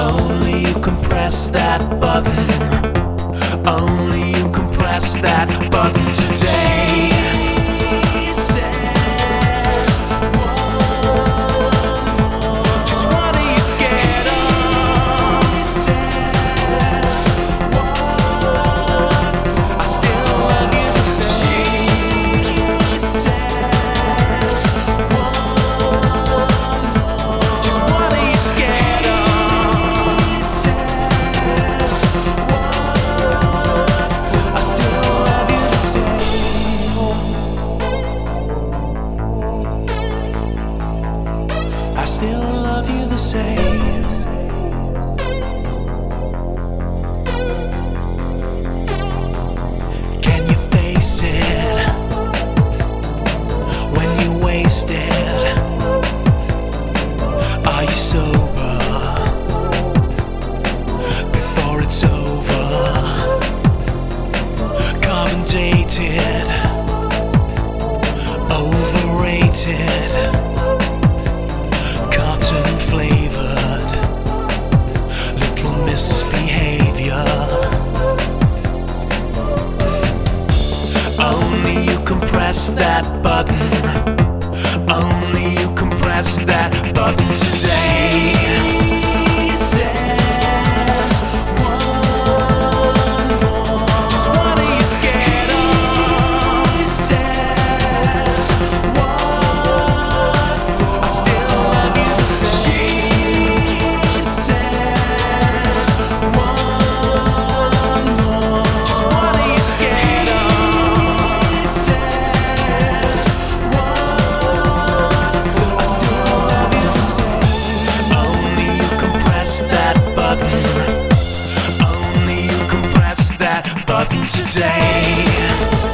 Only you can press that button. Only you can press that button today. I still love you the same. Can you face it when you wasted? Are you sober before it's over? Carbon dated, overrated, flavored, little misbehavior. Only you can press that button. Only you can press that button today. Only you can press that button today.